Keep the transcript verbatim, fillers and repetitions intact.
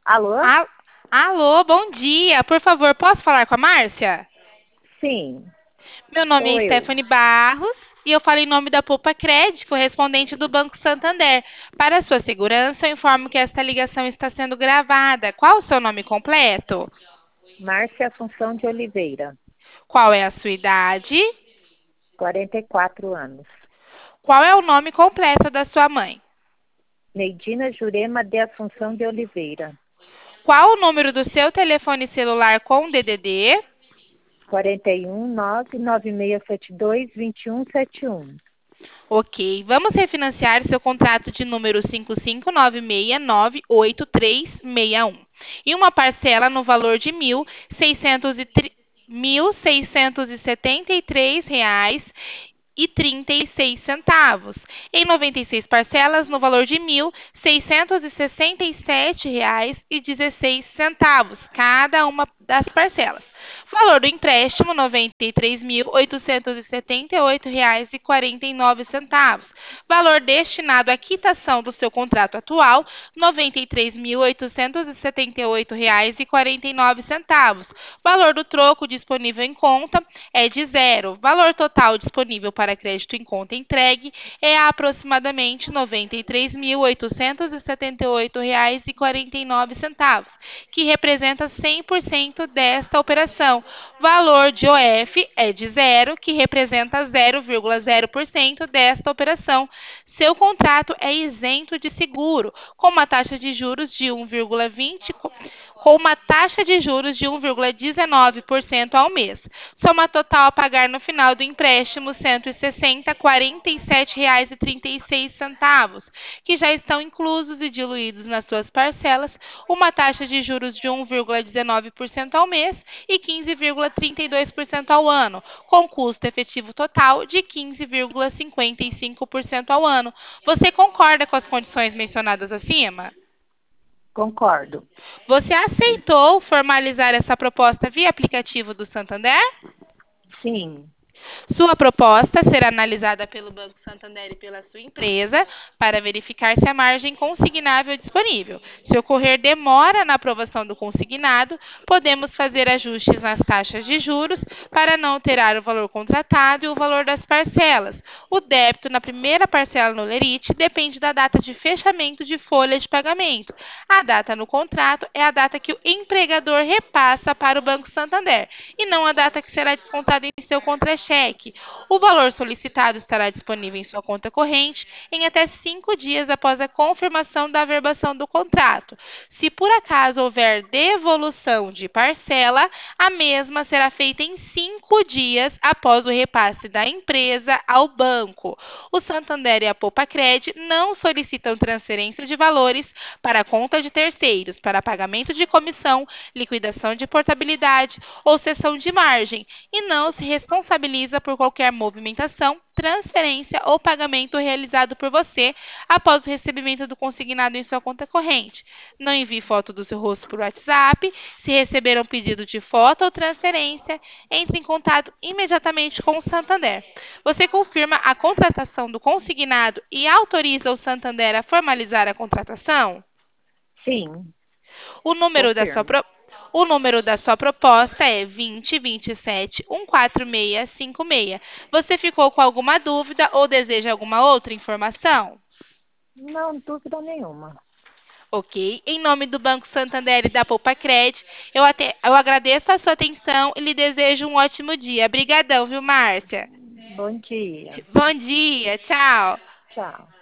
Alô? Al- Alô, bom dia. Por favor, posso falar com a Márcia? Sim, Meu nome sou é eu. Stephanie Barros e eu falo em nome da Poupa Cred, correspondente do Banco Santander. Para sua segurança, eu informo que esta ligação está sendo gravada. Qual o seu nome completo? Márcia Assunção de Oliveira, Qual é a sua idade? quarenta e quatro anos. Qual é o nome completo da sua mãe? Neidina Jurema de Assunção de Oliveira, Qual o número do seu telefone celular com D D D? quarenta e um, nove nove seis sete dois, dois um sete um. Ok, vamos refinanciar seu contrato de número cinco cinco nove seis nove oito três seis um e uma parcela no valor de mil seiscentos e tri- mil seiscentos e setenta e três reais e trinta e seis centavos, em noventa e seis parcelas no valor de mil seiscentos e sessenta e sete reais e dezesseis centavos, cada uma das parcelas. Valor do empréstimo noventa e três mil oitocentos e setenta e oito reais e quarenta e nove centavos. Valor destinado à quitação do seu contrato atual noventa e três mil oitocentos e setenta e oito reais e quarenta e nove centavos. Valor do troco disponível em conta é de zero. Valor total disponível para crédito em conta entregue é aproximadamente noventa e três mil oitocentos e setenta e oito reais e quarenta e nove centavos, que representa cem por cento desta operação. Valor de O F é de zero, que representa zero vírgula zero por cento desta operação. Seu contrato é isento de seguro, com uma taxa de juros de um vírgula vinte com uma taxa de juros de um vírgula dezenove por cento ao mês. Soma total a pagar no final do empréstimo cento e sessenta reais, quarenta e sete reais e trinta e seis centavos, que já estão inclusos e diluídos nas suas parcelas, uma taxa de juros de um vírgula dezenove por cento ao mês e quinze vírgula trinta e dois por cento ao ano, com custo efetivo total de quinze vírgula cinquenta e cinco por cento ao ano. Você concorda com as condições mencionadas acima? Concordo. Você aceitou formalizar essa proposta via aplicativo do Santander? Sim, Sua proposta será analisada pelo Banco Santander e pela sua empresa para verificar se a margem consignável é disponível. Se ocorrer demora na aprovação do consignado, podemos fazer ajustes nas taxas de juros para não alterar o valor contratado e o valor das parcelas. O débito na primeira parcela no lerite depende da data de fechamento de folha de pagamento. A data no contrato é a data que o empregador repassa para o Banco Santander e não a data que será descontada em seu contra-cheque. O valor solicitado estará disponível em sua conta corrente em até cinco dias após a confirmação da averbação do contrato. Se por acaso houver devolução de parcela, a mesma será feita em cinco dias após o repasse da empresa ao banco. O Santander e a Poupa-Cred não solicitam transferência de valores para a conta de terceiros, para pagamento de comissão, liquidação de portabilidade ou cessão de margem e não se responsabiliza por qualquer movimentação, transferência ou pagamento realizado por você após o recebimento do consignado em sua conta corrente. Não envie foto do seu rosto por WhatsApp. Se receber um pedido de foto ou transferência, entre em contato imediatamente com o Santander. Você confirma a contratação do consignado e autoriza o Santander a formalizar a contratação? sim, O número da sua confirmo. pro- O número da sua proposta é vinte, vinte e sete, cento e quarenta e seis cinquenta e seis. Você ficou com alguma dúvida ou deseja alguma outra informação? Não, dúvida nenhuma. Ok. Em nome do Banco Santander e da Poupa Cred, eu, até, eu agradeço a sua atenção e lhe desejo um ótimo dia. Obrigadão, viu, Márcia? Bom dia. Bom dia, tchau. Tchau.